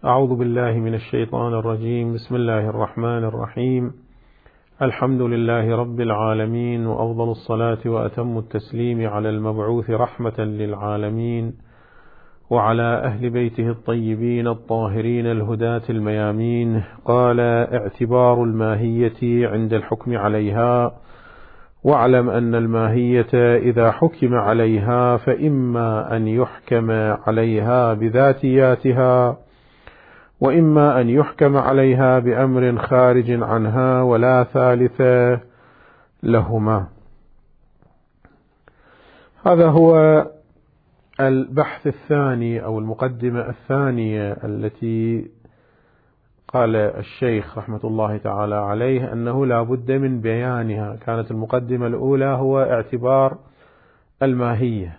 أعوذ بالله من الشيطان الرجيم. بسم الله الرحمن الرحيم. الحمد لله رب العالمين، وأفضل الصلاة وأتم التسليم على المبعوث رحمة للعالمين، وعلى أهل بيته الطيبين الطاهرين الهداة الميامين. قال: اعتبار الماهية عند الحكم عليها، واعلم أن الماهية إذا حكم عليها فإما أن يحكم عليها بذاتياتها، وإما أن يحكم عليها بأمر خارج عنها ولا ثالث لهما. هذا هو البحث الثاني أو المقدمة الثانية التي قال الشيخ رحمة الله تعالى عليه أنه لا بد من بيانها. كانت المقدمة الأولى هو اعتبار الماهية،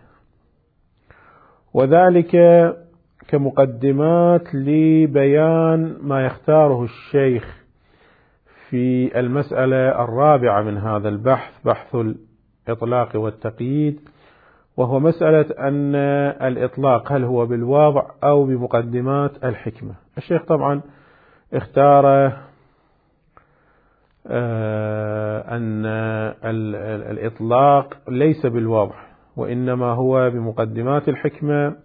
وذلك كمقدمات لبيان ما يختاره الشيخ في المسألة الرابعة من هذا البحث، بحث الإطلاق والتقييد، وهو مسألة أن الإطلاق هل هو بالوضع أو بمقدمات الحكمة. الشيخ طبعا اختار أن الإطلاق ليس بالوضع، وإنما هو بمقدمات الحكمة،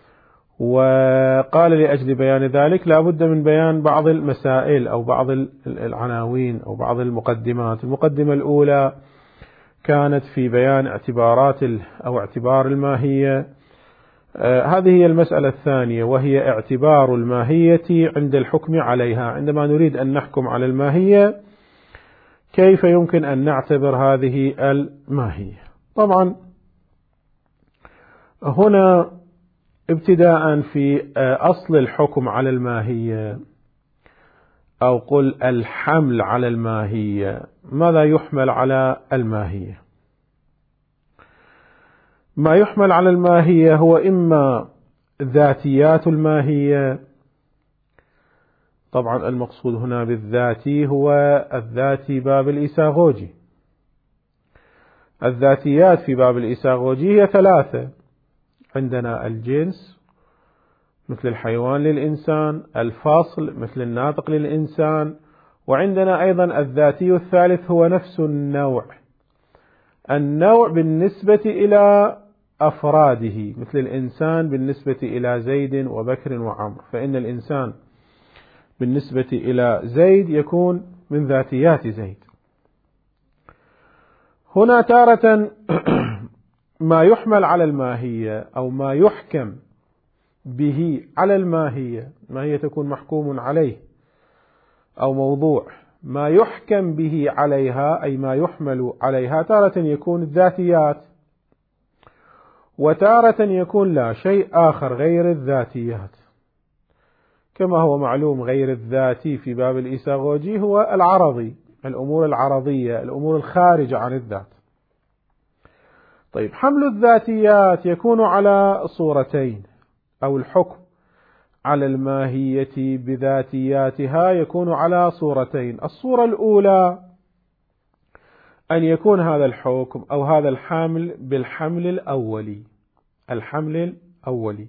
وقال لأجل بيان ذلك لا بد من بيان بعض المسائل أو بعض العناوين أو بعض المقدمات. المقدمة الأولى كانت في بيان اعتبار الماهية. هذه هي المسألة الثانية، وهي اعتبار الماهية عند الحكم عليها. عندما نريد أن نحكم على الماهية كيف يمكن أن نعتبر هذه الماهية؟ طبعا هنا ابتداء في أصل الحكم على الماهية، أو قل الحمل على الماهية. ماذا يحمل على الماهية؟ ما يحمل على الماهية هو إما ذاتيات الماهية. طبعا المقصود هنا بالذاتي هو الذاتي باب الإيساغوجي. الذاتيات في باب الإيساغوجي هي ثلاثة: عندنا الجنس مثل الحيوان للإنسان، الفصل مثل الناطق للإنسان، وعندنا أيضا الذاتي الثالث هو نفس النوع بالنسبة إلى أفراده، مثل الإنسان بالنسبة إلى زيد وبكر وعمر، فإن الإنسان بالنسبة إلى زيد يكون من ذاتيات زيد. هنا تارة ما يحمل على الماهية أو ما يحكم به على الماهية، ما هي تكون محكوم عليه أو موضوع، ما يحكم به عليها أي ما يحمل عليها تارة يكون الذاتيات، وتارة يكون لا شيء آخر غير الذاتيات. كما هو معلوم غير الذاتي في باب الإيساغوجي هو العرضي، الأمور العرضية، الأمور الخارجة عن الذات. طيب، حمل الذاتيات يكون على صورتين، أو الحكم على الماهية بذاتياتها يكون على صورتين. الصورة الأولى أن يكون هذا الحكم أو هذا الحمل بالحمل الأولي، الحمل الأولي.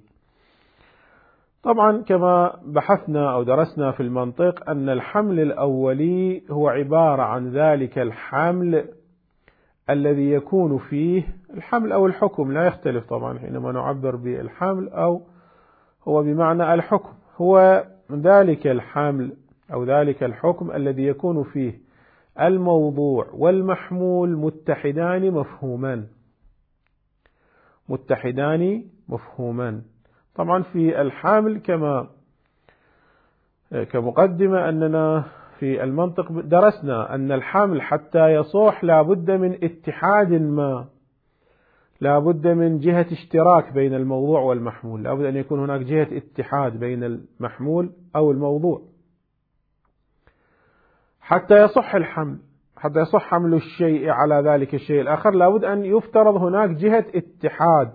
طبعا كما بحثنا أو درسنا في المنطق أن الحمل الأولي هو عبارة عن ذلك الحمل الذي يكون فيه الحمل أو الحكم، لا يختلف طبعا حينما نعبر بالحمل أو هو بمعنى الحكم، هو ذلك الحمل أو ذلك الحكم الذي يكون فيه الموضوع والمحمول متحدان مفهوما. طبعا في الحامل كمقدمة أننا في المنطق درسنا أن الحمل حتى يصح لا بد من اتحاد ما، لا بد من جهة اشتراك بين الموضوع والمحمول، لا بد أن يكون هناك جهة اتحاد بين المحمول أو الموضوع حتى يصح الحمل، حتى يصح حمل الشيء على ذلك الشيء الآخر. لا بد أن يفترض هناك جهة اتحاد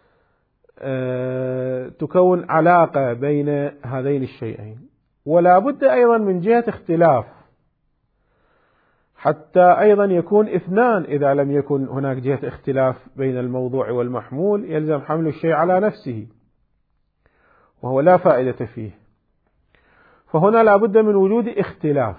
تكون علاقة بين هذين الشيئين، ولا بد أيضا من جهة اختلاف حتى أيضا يكون اثنان. إذا لم يكن هناك جهة اختلاف بين الموضوع والمحمول يلزم حمل الشيء على نفسه، وهو لا فائدة فيه. فهنا لا بد من وجود اختلاف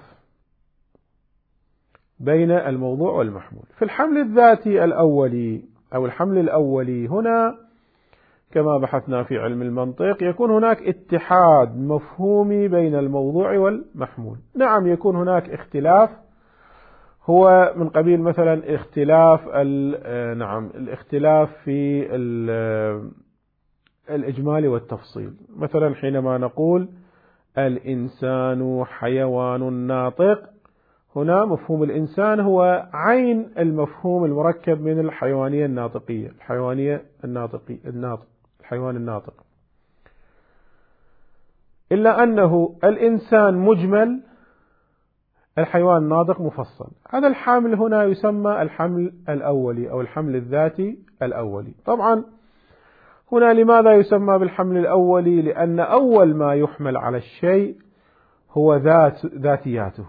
بين الموضوع والمحمول. في الحمل الذاتي الأولي أو الحمل الأولي هنا كما بحثنا في علم المنطق يكون هناك اتحاد مفهومي بين الموضوع والمحمول. نعم يكون هناك اختلاف، هو من قبيل مثلا اختلاف الاختلاف في الإجمال والتفصيل. مثلا حينما نقول الإنسان حيوان ناطق، هنا مفهوم الإنسان هو عين المفهوم المركب من الحيوانية الناطقية، الحيوان الناطق، إلا أنه الإنسان مجمل، الحيوان الناطق مفصل. هذا الحمل هنا يسمى الحمل الأولي أو الحمل الذاتي الأولي. طبعا هنا لماذا يسمى بالحمل الأولي؟ لأن أول ما يحمل على الشيء هو ذاتياته،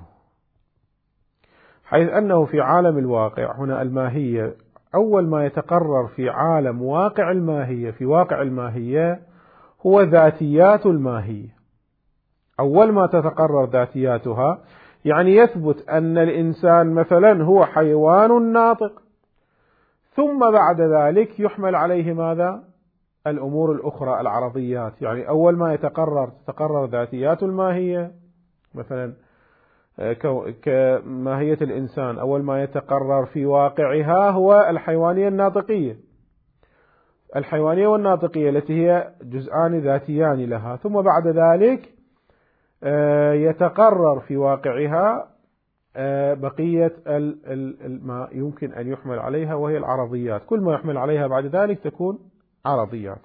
حيث أنه في عالم الواقع هنا الماهية، أول ما يتقرر في عالم واقع الماهية، في واقع الماهية هو ذاتيات الماهية. أول ما تتقرر ذاتياتها يعني يثبت أن الإنسان مثلا هو حيوان ناطق، ثم بعد ذلك يحمل عليه ماذا؟ الأمور الأخرى العرضيات. يعني أول ما تتقرر ذاتيات الماهية، مثلا كماهية الإنسان أول ما يتقرر في واقعها هو الحيوانية الناطقية، الحيوانية والناطقية التي هي جزءان ذاتيان لها، ثم بعد ذلك يتقرر في واقعها بقية ما يمكن أن يحمل عليها وهي العرضيات. كل ما يحمل عليها بعد ذلك تكون عرضيات.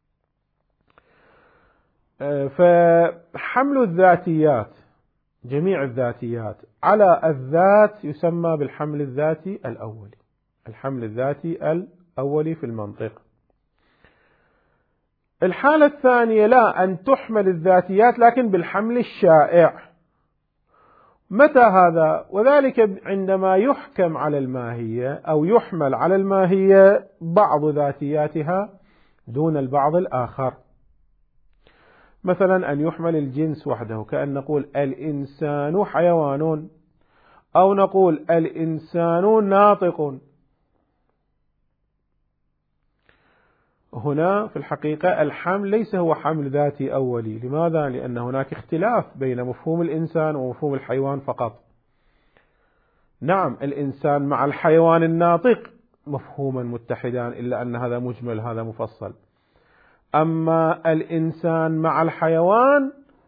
فحمل الذاتيات، جميع الذاتيات على الذات يسمى بالحمل الذاتي الأولي، الحمل الذاتي الأولي في المنطق. الحالة الثانية لا، أن تحمل الذاتيات لكن بالحمل الشائع. متى هذا؟ وذلك عندما يحكم على الماهية أو يحمل على الماهية بعض ذاتياتها دون البعض الآخر. مثلا أن يحمل الجنس وحده، كأن نقول الإنسان حيوان، أو نقول الإنسان ناطق. هنا في الحقيقة الحمل ليس هو حمل ذاتي أولي. لماذا؟ لأن هناك اختلاف بين مفهوم الإنسان ومفهوم الحيوان فقط. نعم الإنسان مع الحيوان الناطق مفهوما متحدان، إلا أن هذا مجمل هذا مفصل. أما الإنسان مع الحيوان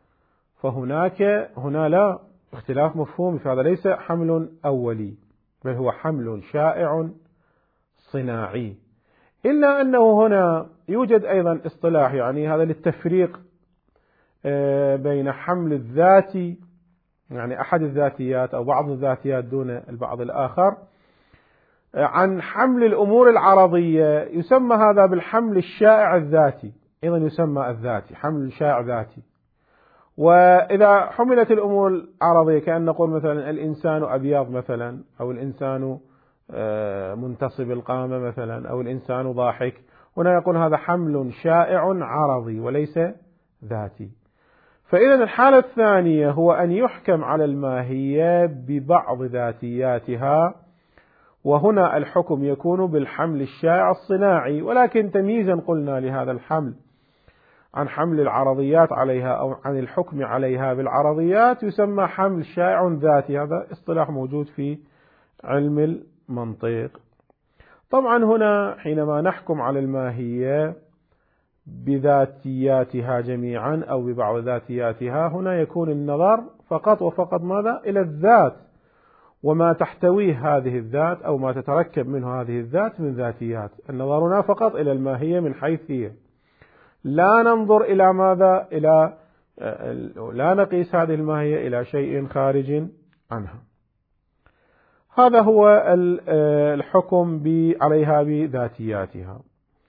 هنا لا اختلاف مفهومي، فهذا ليس حمل أولي بل هو حمل شائع صناعي. إلا أنه هنا يوجد أيضا اصطلاح، يعني هذا للتفريق بين حمل الذاتي، يعني أحد الذاتيات أو بعض الذاتيات دون البعض الآخر، عن حمل الأمور العرضية، يسمى هذا بالحمل الشائع الذاتي، أيضا يسمى الذاتي، حمل شائع ذاتي. وإذا حملت الأمور العرضية كأن نقول مثلا الإنسان أبيض مثلا، أو الإنسان منتصب القامة مثلا، أو الإنسان ضاحك، هنا يقول هذا حمل شائع عرضي وليس ذاتي. فإذا الحالة الثانية هو أن يحكم على الماهية ببعض ذاتياتها، وهنا الحكم يكون بالحمل الشائع الصناعي. ولكن تمييزا قلنا لهذا الحمل عن حمل العرضيات عليها أو عن الحكم عليها بالعرضيات يسمى حمل شائع ذاتي. هذا اصطلاح موجود في علم المنطق. طبعا هنا حينما نحكم على الماهية بذاتياتها جميعا أو ببعض ذاتياتها، هنا يكون النظر فقط وفقط ماذا؟ إلى الذات وما تحتويه هذه الذات أو ما تتركب منه هذه الذات من ذاتيات. النظرنا فقط إلى الماهية من حيث هي، لا ننظر إلى ماذا؟ لا نقيس هذه الماهية إلى شيء خارج عنها. هذا هو الحكم عليها بذاتياتها.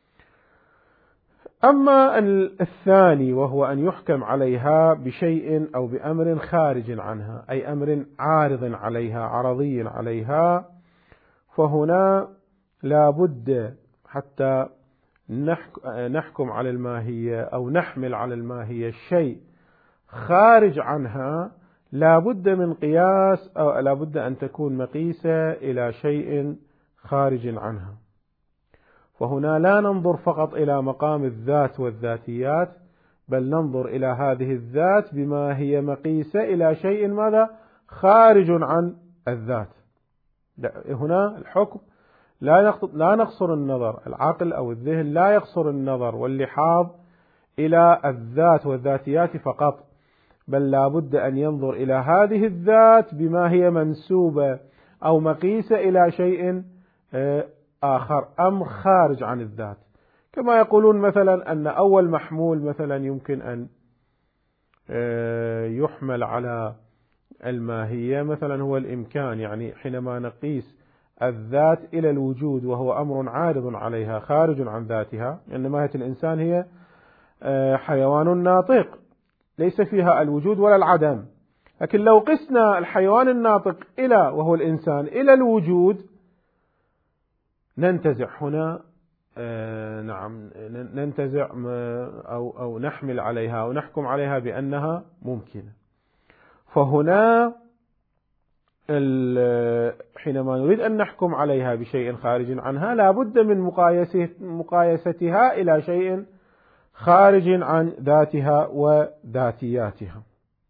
أما الثاني وهو أن يحكم عليها بشيء أو بأمر خارج عنها، أي أمر عارض عليها، عرضي عليها، فهنا لا بد حتى نحكم على الماهية أو نحمل على الماهية الشيء خارج عنها لا بد من قياس أو لا بد أن تكون مقيسة إلى شيء خارج عنها. فهنا لا ننظر فقط إلى مقام الذات والذاتيات، بل ننظر إلى هذه الذات بما هي مقيسة إلى شيء ماذا؟ خارج عن الذات. هنا الحكم لا نقصر النظر، العقل أو الذهن لا يقصر النظر واللحاظ إلى الذات والذاتيات فقط، بل لا بد أن ينظر إلى هذه الذات بما هي منسوبة أو مقيسة إلى شيء آخر أم خارج عن الذات. كما يقولون مثلا أن أول محمول مثلا يمكن أن يحمل على الماهية مثلا هو الإمكان، يعني حينما نقيس الذات إلى الوجود وهو أمر عارض عليها خارج عن ذاتها، لأن ماهية الإنسان هي حيوان ناطق ليس فيها الوجود ولا العدم. لكن لو قسنا الحيوان الناطق وهو الإنسان إلى الوجود ننتزع هنا ننتزع أو نحمل عليها أو نحكم عليها بأنها ممكنة. فهنا حينما نريد أن نحكم عليها بشيء خارج عنها لا بد من مقايستها إلى شيء خارج عن ذاتها وذاتياتها.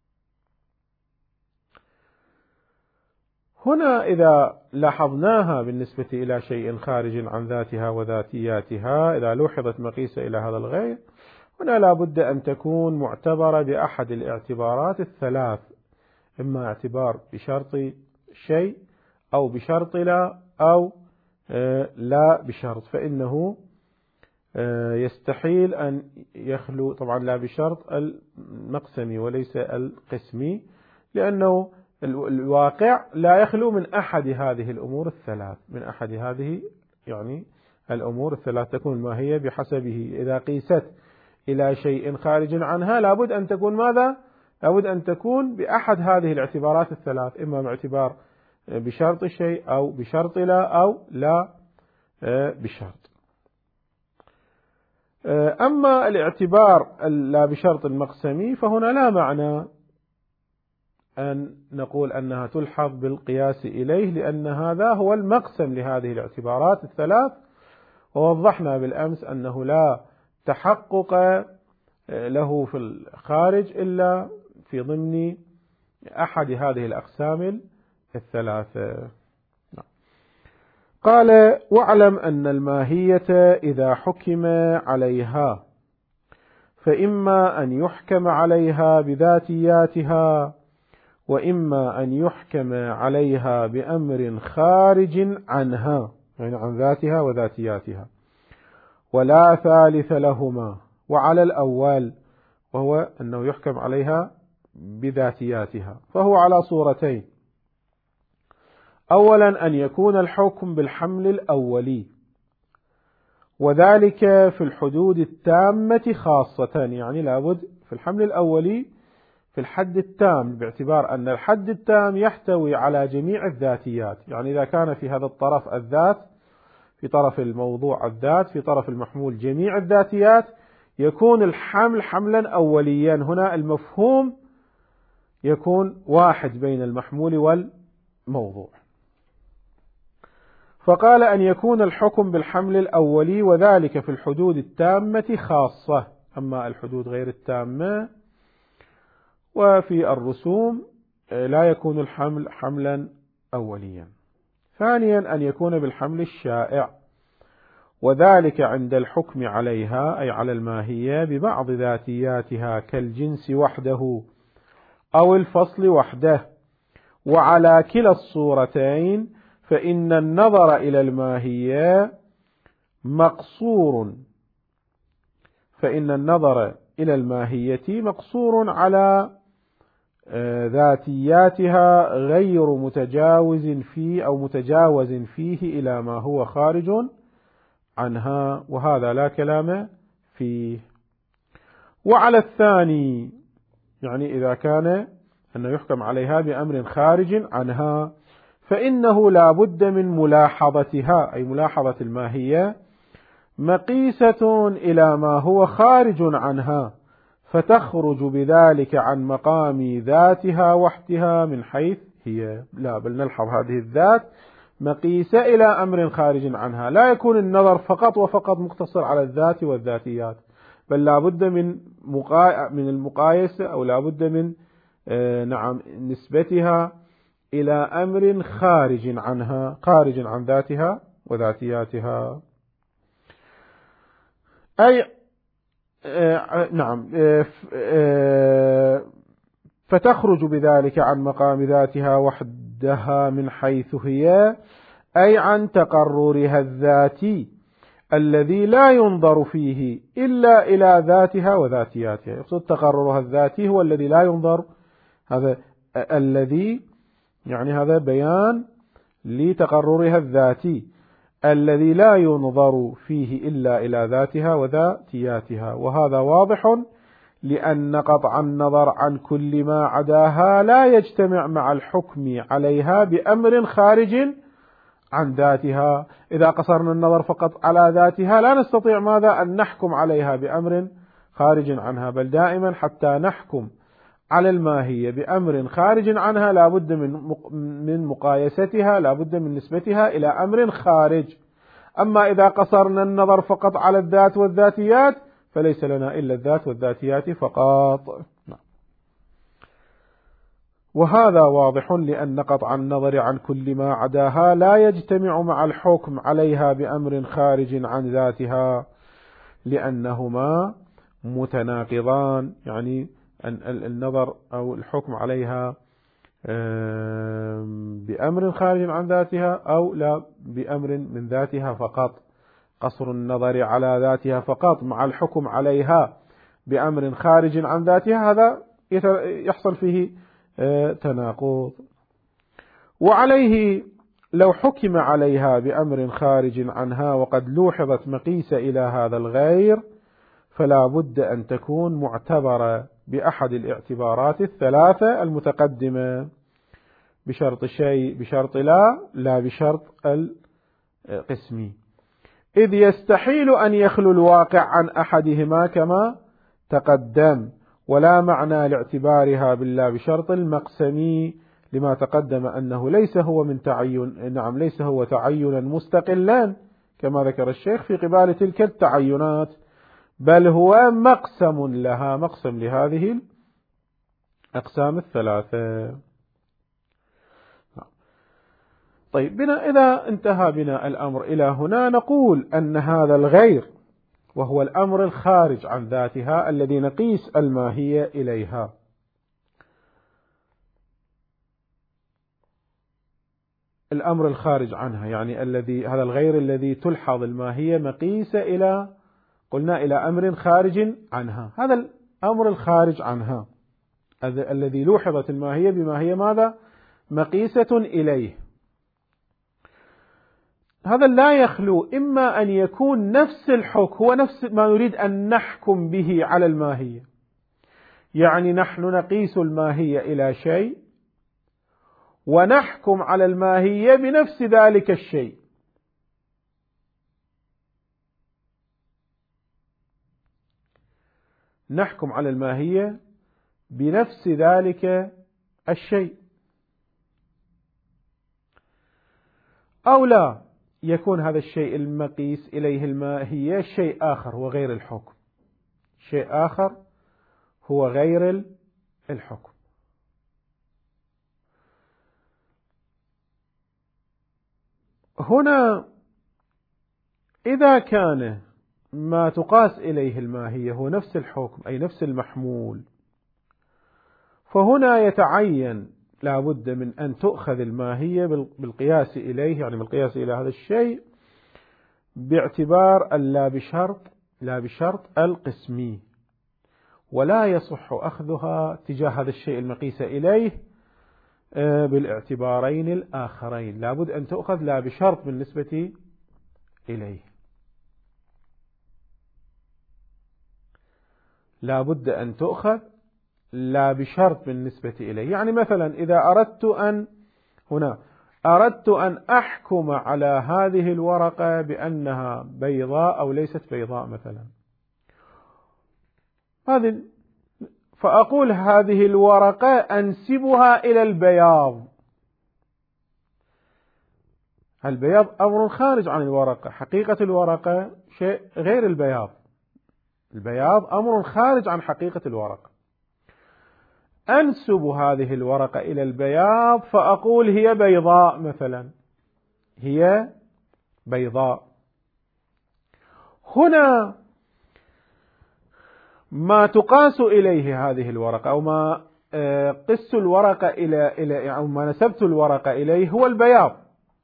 هنا إذا لاحظناها بالنسبة إلى شيء خارج عن ذاتها وذاتياتها، إذا لوحظت مقيسة إلى هذا الغير، هنا لا بد أن تكون معتبرة بأحد الاعتبارات الثلاث، إما اعتبار بشرط شيء أو بشرط لا أو لا بشرط. فإنه يستحيل أن يخلو، طبعا لا بشرط المقسمي وليس القسمي، لأنه الواقع لا يخلو من أحد هذه الأمور الثلاث، من أحد هذه يعني الأمور الثلاث تكون الماهية بحسبه. إذا قيست إلى شيء خارج عنها لابد أن تكون ماذا؟ لابد أن تكون بأحد هذه الاعتبارات الثلاث، إما باعتبار بشرط شيء أو بشرط لا أو لا بشرط. أما الاعتبار لا بشرط المقسمي فهنا لا معنى أن نقول أنها تلحظ بالقياس إليه، لأن هذا هو المقسم لهذه الاعتبارات الثلاث، ووضحنا بالأمس أنه لا تحقق له في الخارج إلا في ضمن أحد هذه الأقسام الثلاثة. قال: واعلم أن الماهية إذا حكم عليها فإما أن يحكم عليها بذاتياتها، وإما أن يحكم عليها بأمر خارج عنها، يعني عن ذاتها وذاتياتها، ولا ثالث لهما. وعلى الأول وهو أنه يحكم عليها بذاتياتها فهو على صورتين: أولا أن يكون الحكم بالحمل الأولي، وذلك في الحدود التامة خاصة، يعني لابد في الحمل الأولي في الحد التام، باعتبار أن الحد التام يحتوي على جميع الذاتيات. يعني إذا كان في هذا الطرف الذات، في طرف الموضوع الذات، في طرف المحمول جميع الذاتيات، يكون الحمل حملا أوليا. هنا المفهوم يكون واحد بين المحمول والموضوع. فقال: أن يكون الحكم بالحمل الأولي، وذلك في الحدود التامة خاصة. أما الحدود غير التامة وفي الرسوم لا يكون الحمل حملا أوليا. ثانيا أن يكون بالحمل الشائع، وذلك عند الحكم عليها أي على الماهية ببعض ذاتياتها كالجنس وحده أو الفصل وحده. وعلى كلا الصورتين فإن النظر إلى الماهية مقصور، على ذاتياتها غير متجاوز فيه أو متجاوز فيه إلى ما هو خارج عنها، وهذا لا كلام فيه. وعلى الثاني، يعني إذا كان أنه يحكم عليها بأمر خارج عنها، فإنه لا بد من ملاحظتها أي ملاحظة الماهية مقيسة إلى ما هو خارج عنها، فتخرج بذلك عن مقام ذاتها وحدها من حيث هي. لا، بل نلحظ هذه الذات مقيسة إلى أمر خارج عنها، لا يكون النظر فقط وفقط مقتصر على الذات والذاتيات، بل لا بد من المقايسة، أو لا بد من نسبتها إلى أمر خارج عنها، خارج عن ذاتها وذاتياتها. أي فتخرج بذلك عن مقام ذاتها وحدها من حيث هي، أي عن تقررها الذاتي الذي لا ينظر فيه إلا إلى ذاتها وذاتياتها. يقصد تقررها الذاتي هو الذي لا ينظر، هذا الذي يعني هذا بيان لتقررها الذاتي الذي لا ينظر فيه إلا إلى ذاتها وذاتياتها. وهذا واضح لأن قطع النظر عن كل ما عداها لا يجتمع مع الحكم عليها بأمر خارج عن ذاتها. إذا قصرنا النظر فقط على ذاتها لا نستطيع ماذا؟ أن نحكم عليها بأمر خارج عنها، بل دائما حتى نحكم على الماهية بأمر خارج عنها لا بد من مقايستها، لا بد من نسبتها إلى أمر خارج. أما إذا قصرنا النظر فقط على الذات والذاتيات فليس لنا إلا الذات والذاتيات فقط. وهذا واضح لأن قطع النظر عن كل ما عداها لا يجتمع مع الحكم عليها بأمر خارج عن ذاتها، لأنهما متناقضان، يعني النظر أو الحكم عليها بأمر خارج عن ذاتها أو لا بأمر من ذاتها فقط. قصر النظر على ذاتها فقط مع الحكم عليها بأمر خارج عن ذاتها هذا يحصل فيه تناقض. وعليه لو حكم عليها بأمر خارج عنها وقد لوحظت مقيسة إلى هذا الغير فلا بد أن تكون معتبرة بأحد الاعتبارات الثلاثة المتقدمة، بشرط شيء، بشرط لا بشرط القسمي، إذ يستحيل أن يخلو الواقع عن أحدهما كما تقدم، ولا معنى لاعتبارها بالله بشرط المقسمي لما تقدم أنه ليس هو من تعين، ليس هو تعينا مستقلا كما ذكر الشيخ في قبال تلك التعينات، بل هو مقسم لها، مقسم لهذه الأقسام الثلاثة. طيب، إذا انتهى بنا الأمر إلى هنا نقول أن هذا الغير وهو الأمر الخارج عن ذاتها الذي نقيس الماهية إليها، الأمر الخارج عنها يعني هذا الغير الذي تلحظ الماهية مقيسة إلى، قلنا إلى أمر خارج عنها، هذا الأمر الخارج عنها الذي لوحظت الماهية بما هي ماذا؟ مقيسة إليه. هذا لا يخلو إما أن يكون نفس الحكم هو نفس ما نريد أن نحكم به على الماهية، يعني نحن نقيس الماهية إلى شيء ونحكم على الماهية بنفس ذلك الشيء، نحكم على الماهية بنفس ذلك الشيء، أو لا يكون هذا الشيء المقيس إليه الماهية شيء آخر هو غير الحكم، شيء آخر هو غير الحكم. هنا إذا كان ما تقاس إليه الماهية هو نفس الحكم أي نفس المحمول، فهنا يتعين لا بد من أن تؤخذ الماهية بالقياس إليه، يعني بالقياس إلى هذا الشيء باعتبار لا بشرط القسمي، ولا يصح أخذها تجاه هذا الشيء المقيس إليه بالاعتبارين الآخرين، لا بد أن تؤخذ لا بشرط بالنسبة إليه، لا بد أن تؤخذ لا بشرط بالنسبة إليه. يعني مثلا إذا أردت أن أحكم على هذه الورقة بأنها بيضاء أو ليست بيضاء مثلا، هذه فأقول هذه الورقة أنسبها إلى البياض. البياض أمر خارج عن الورقة، حقيقة الورقة شيء غير البياض. البياض أمر خارج عن حقيقة الورقة. أنسب هذه الورقة إلى البياض فأقول هي بيضاء مثلا، هي بيضاء. هنا ما تقاس إليه هذه الورقة أو ما قست الورقة إلى أو ما نسبت الورقة إليه هو البياض،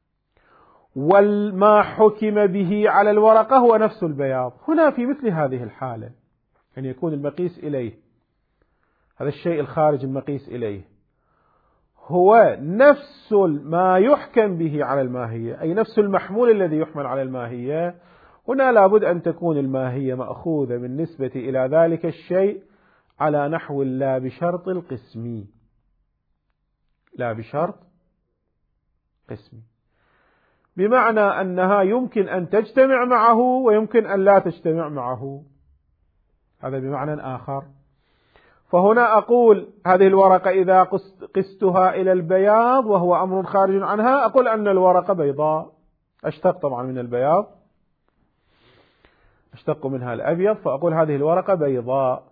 وما حكم به على الورقة هو نفس البياض. هنا في مثل هذه الحالة أن يكون المقيس إليه، هذا الشيء الخارج المقيس إليه هو نفس ما يحكم به على الماهية، أي نفس المحمول الذي يحمل على الماهية. هنا لابد أن تكون الماهية مأخوذة بالنسبة إلى ذلك الشيء على نحو لا بشرط القسمي، لا بشرط قسمي، بمعنى أنها يمكن أن تجتمع معه ويمكن أن لا تجتمع معه، هذا بمعنى آخر. فهنا أقول هذه الورقة إذا قستها إلى البياض وهو أمر خارج عنها، أقول أن الورقة بيضاء، أشتق طبعا من البياض، أشتق منها الأبيض، فأقول هذه الورقة بيضاء.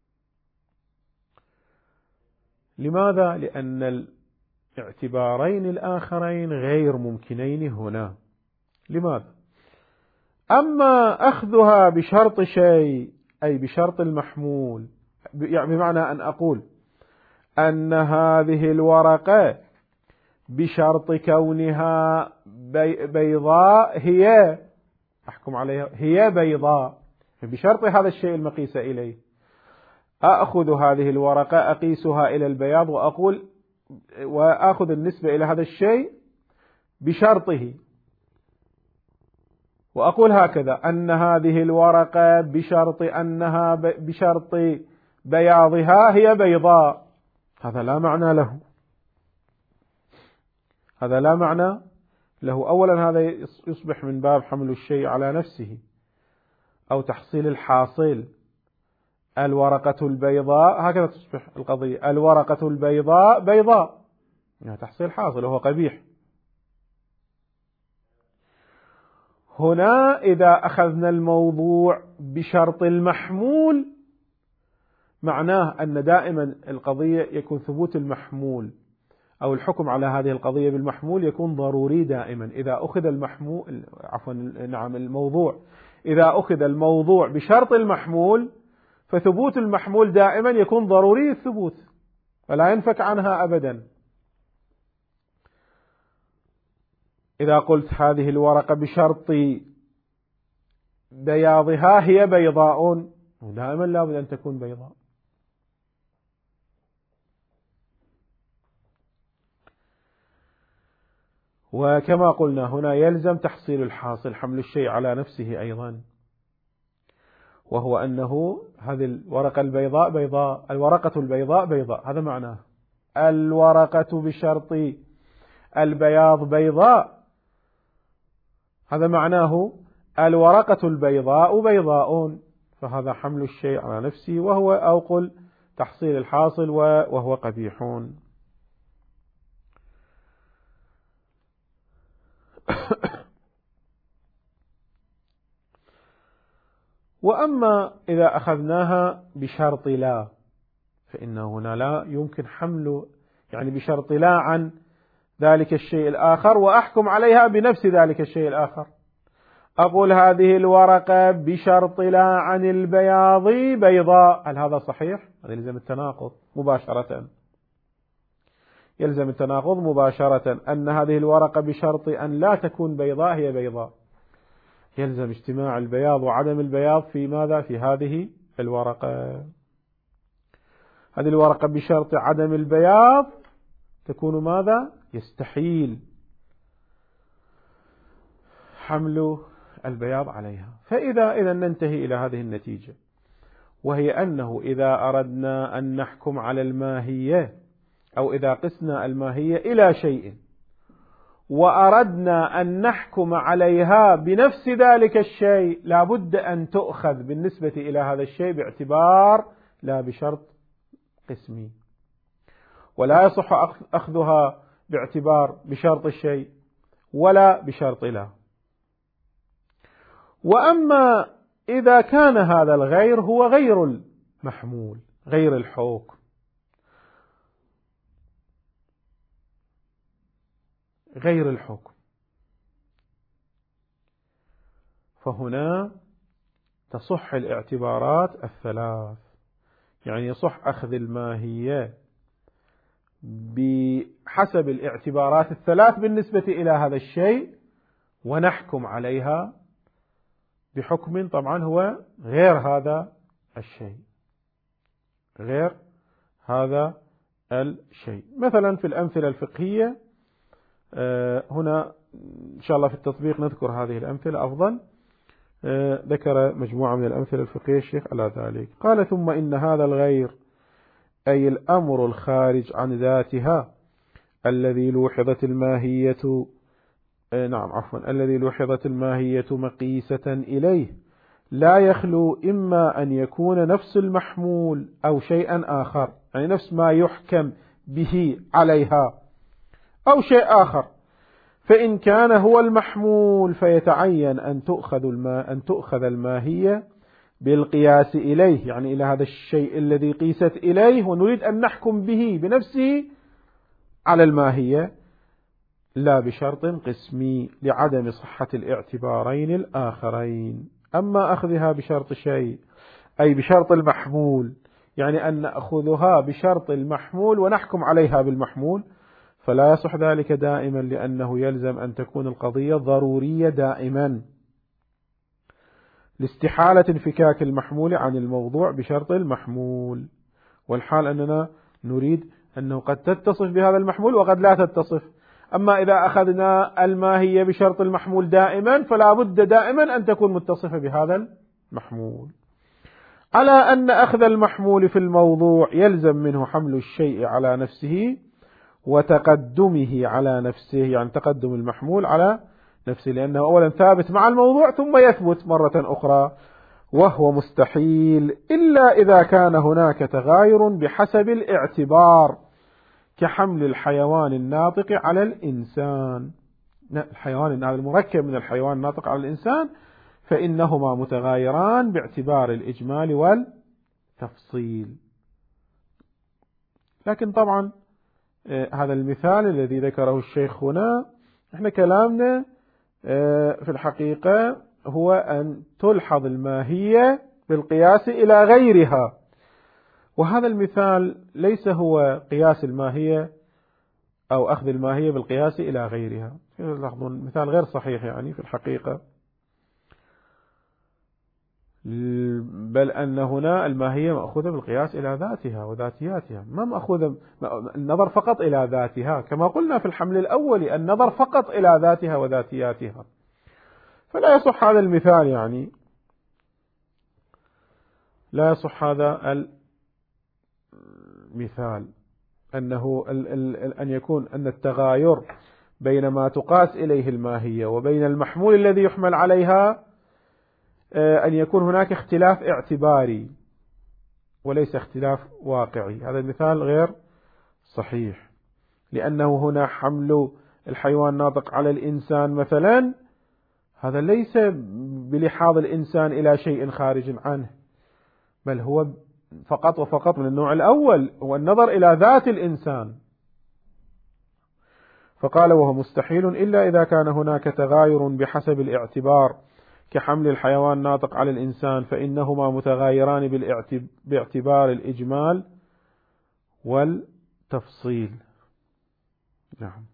لماذا؟ لأن الاعتبارين الآخرين غير ممكنين هنا. لماذا؟ أما أخذها بشرط شيء أي بشرط المحمول، يعني بمعنى أن أقول أن هذه الورقة بشرط كونها بيضاء هي أحكم عليها هي بيضاء، بشرط هذا الشيء المقيس إليه. أخذ هذه الورقة أقيسها إلى البياض وأخذ النسبة إلى هذا الشيء بشرطه، وأقول هكذا أن هذه الورقة بشرط بياضها هي بيضاء. هذا لا معنى له، هذا لا معنى له. أولا هذا يصبح من باب حمل الشيء على نفسه أو تحصيل الحاصل. الورقة البيضاء هكذا تصبح القضية، الورقة البيضاء بيضاء، يعني تحصيل حاصل وهو قبيح. هنا إذا أخذنا الموضوع بشرط المحمول معناه أن دائما القضية يكون ثبوت المحمول أو الحكم على هذه القضية بالمحمول يكون ضروري دائما. إذا أخذ الموضوع إذا أخذ الموضوع بشرط المحمول فثبوت المحمول دائما يكون ضروري الثبوت فلا ينفك عنها أبدا. إذا قلت هذه الورقة بشرط بياضها هي بيضاء، دائما لابد أن تكون بيضاء. وكما قلنا هنا يلزم تحصيل الحاصل، حمل الشيء على نفسه أيضا، وهو أنه هذه الورقة البيضاء بيضاء، الورقة البيضاء بيضاء، هذا معناه. الورقة بشرط البياض بيضاء، هذا معناه الورقة البيضاء بيضاء، فهذا حمل الشيء على نفسه وهو أو قل تحصيل الحاصل وهو قبيح. وأما إذا أخذناها بشرط لا فإنه هنا لا يمكن حمل، يعني بشرط لا عن ذلك الشيء الآخر وأحكم عليها بنفس ذلك الشيء الآخر. أقول هذه الورقة بشرط لا عن البياض بيضاء، هل هذا صحيح؟ هذا يلزم التناقض مباشرة، يلزم التناقض مباشرة أن هذه الورقة بشرط أن لا تكون بيضاء هي بيضاء، يلزم اجتماع البياض وعدم البياض في ماذا؟ في هذه الورقة. هذه الورقة بشرط عدم البياض تكون ماذا؟ يستحيل حمل البياض عليها. فإذا ننتهي إلى هذه النتيجة، وهي أنه إذا أردنا أن نحكم على الماهية أو إذا قسنا الماهية إلى شيء وأردنا أن نحكم عليها بنفس ذلك الشيء لابد أن تؤخذ بالنسبة إلى هذا الشيء باعتبار لا بشرط قسمي، ولا يصح أخذها باعتبار بشرط الشيء ولا بشرط لا. وأما إذا كان هذا الغير هو غير المحمول، غير الحكم، غير الحكم، فهنا تصح الاعتبارات الثلاث. يعني يصح أخذ الماهية بحسب الاعتبارات الثلاث بالنسبة إلى هذا الشيء، ونحكم عليها بحكم طبعا هو غير هذا الشيء، غير هذا الشيء. مثلا في الأمثلة الفقهية هنا إن شاء الله في التطبيق نذكر هذه الأمثلة أفضل. ذكر مجموعة من الأمثلة الفقهية الشيخ على ذلك. قال: ثم إن هذا الغير أي الأمر الخارج عن ذاتها الذي لوحظت الماهية الذي لوحظت الماهية مقيسة إليه لا يخلو إما أن يكون نفس المحمول أو شيئا آخر، يعني نفس ما يحكم به عليها أو شيء آخر. فإن كان هو المحمول فيتعين أن تؤخذ الماهية بالقياس إليه، يعني إلى هذا الشيء الذي قيست إليه ونريد أن نحكم به بنفسه على الماهية، لا بشرط قسمي لعدم صحة الاعتبارين الآخرين. أما أخذها بشرط شيء أي بشرط المحمول، يعني أن نأخذها بشرط المحمول ونحكم عليها بالمحمول، فلا يصح ذلك دائما، لأنه يلزم أن تكون القضية ضرورية دائما لاستحالة انفكاك المحمول عن الموضوع بشرط المحمول. والحال أننا نريد أنه قد تتصف بهذا المحمول وقد لا تتصف. أما إذا أخذنا الماهية بشرط المحمول دائما فلا بد دائما أن تكون متصفة بهذا المحمول، على أن أخذ المحمول في الموضوع يلزم منه حمل الشيء على نفسه وتقدمه على نفسه، يعني تقدم المحمول على نفسه، لأنه أولا ثابت مع الموضوع ثم يثبت مرة أخرى، وهو مستحيل إلا إذا كان هناك تغاير بحسب الاعتبار، كحمل الحيوان الناطق على الإنسان. الحيوان المركب من الحيوان الناطق على الإنسان فإنهما متغايران باعتبار الإجمال والتفصيل. لكن طبعا هذا المثال الذي ذكره الشيخ هنا، احنا كلامنا في الحقيقة هو أن تلحظ الماهية بالقياس إلى غيرها، وهذا المثال ليس هو قياس الماهية أو أخذ الماهية بالقياس إلى غيرها. لاحظون مثال غير صحيح يعني في الحقيقة، بل أن هنا الماهية مأخوذة بالقياس إلى ذاتها وذاتياتها، ما مأخوذة النظر فقط إلى ذاتها، كما قلنا في الحمل الأول النظر فقط إلى ذاتها وذاتياتها. فلا يصح هذا المثال، يعني لا يصح هذا المثال أن يكون أن التغاير بين ما تقاس إليه الماهية وبين المحمول الذي يحمل عليها أن يكون هناك اختلاف اعتباري وليس اختلاف واقعي. هذا المثال غير صحيح، لأنه هنا حمل الحيوان الناطق على الإنسان مثلا، هذا ليس بلحاظ الإنسان إلى شيء خارج عنه، بل هو فقط وفقط من النوع الأول، هو النظر إلى ذات الإنسان. فقال: وهو مستحيل إلا إذا كان هناك تغاير بحسب الاعتبار، كحمل الحيوان الناطق على الإنسان، فإنهما متغايران باعتبار الإجمال والتفصيل. نعم.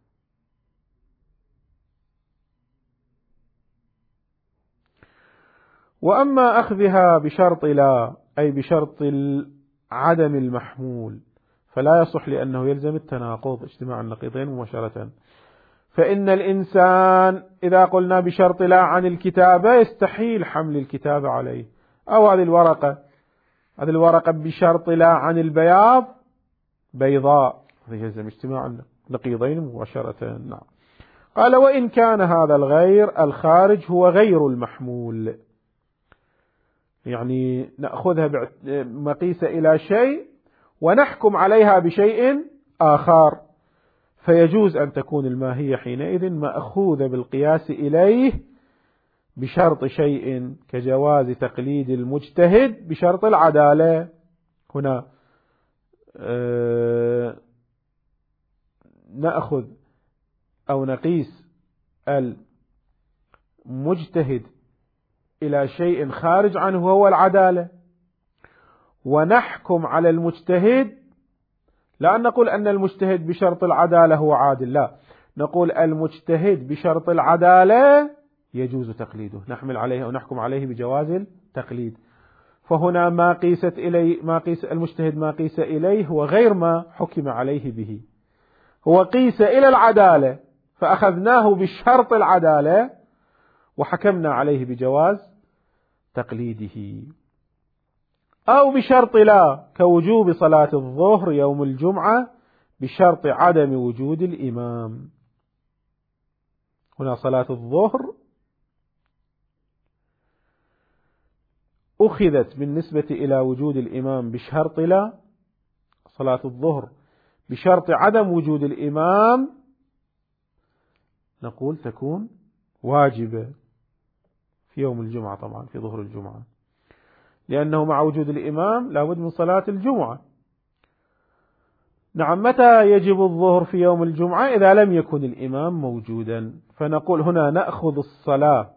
وأما أخذها بشرط لا أي بشرط عدم المحمول فلا يصح، لأنه يلزم التناقض، اجتماع النقيضين مباشرة. فإن الإنسان إذا قلنا بشرط لا عن الكتابة يستحيل حمل الكتابة عليه، أو هذه الورقة بشرط لا عن البياض بيضاء، هذا يلزم اجتماع النقيضين مباشرة. نعم. قال: وإن كان هذا الغير الخارج هو غير المحمول، يعني نأخذها مقيسة إلى شيء ونحكم عليها بشيء آخر، فيجوز أن تكون الماهية حينئذ مأخوذة بالقياس إليه بشرط شيء كجواز تقليد المجتهد بشرط العدالة. هنا نأخذ أو نقيس المجتهد إلى شيء خارج عنه وهو العدالة، ونحكم على المجتهد، لا نقول أن المجتهد بشرط العدالة هو عادل، لا، نقول المجتهد بشرط العدالة يجوز تقليده، نحمل عليه أو نحكم عليه بجواز التقليد. فهنا ما قيس المجتهد ما قيس إليه هو غير ما حكم عليه به، هو قيس إلى العدالة فأخذناه بشرط العدالة وحكمنا عليه بجواز تقليده، أو بشرط لا كوجوب صلاة الظهر يوم الجمعة بشرط عدم وجود الإمام. هنا صلاة الظهر أخذت بالنسبة إلى وجود الإمام بشرط لا، صلاة الظهر بشرط عدم وجود الإمام نقول تكون واجبة في يوم الجمعة، طبعا في ظهر الجمعة، لأنه مع وجود الإمام لابد من صلاة الجمعة. نعم، متى يجب الظهر في يوم الجمعة؟ إذا لم يكن الإمام موجودا، فنقول هنا نأخذ الصلاة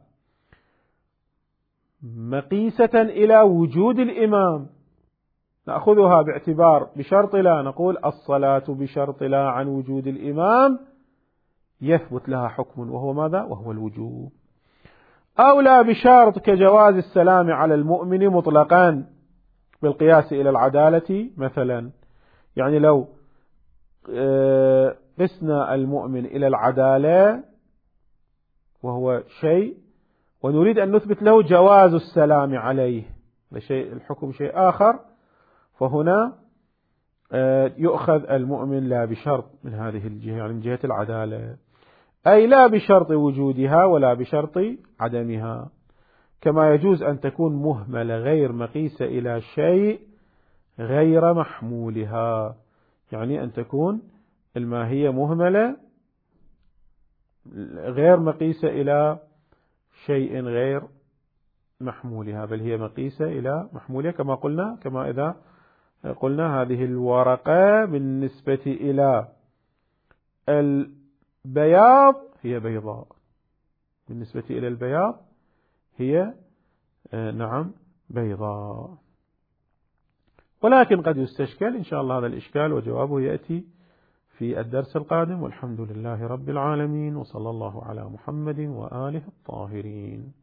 مقيسة إلى وجود الإمام، نأخذها باعتبار بشرط لا، نقول الصلاة بشرط لا عن وجود الإمام يثبت لها حكم وهو ماذا؟ وهو الوجوب. أو لا بشرط كجواز السلام على المؤمن مطلقا بالقياس إلى العدالة مثلا، يعني لو قسنا المؤمن إلى العدالة وهو شيء ونريد أن نثبت له جواز السلام عليه، الحكم شيء آخر، فهنا يؤخذ المؤمن لا بشرط من هذه الجهة، يعني من جهة العدالة، أي لا بشرط وجودها ولا بشرط عدمها. كما يجوز أن تكون مهملة غير مقيسة إلى شيء غير محمولها، يعني أن تكون الماهية مهملة غير مقيسة إلى شيء غير محمولها، بل هي مقيسة إلى محمولها، كما إذا قلنا هذه الورقة بالنسبة إلى البياض هي بيضاء، بالنسبة إلى البياض هي نعم بيضاء. ولكن قد يستشكل، إن شاء الله هذا الإشكال وجوابه يأتي في الدرس القادم، والحمد لله رب العالمين، وصلى الله على محمد وآله الطاهرين.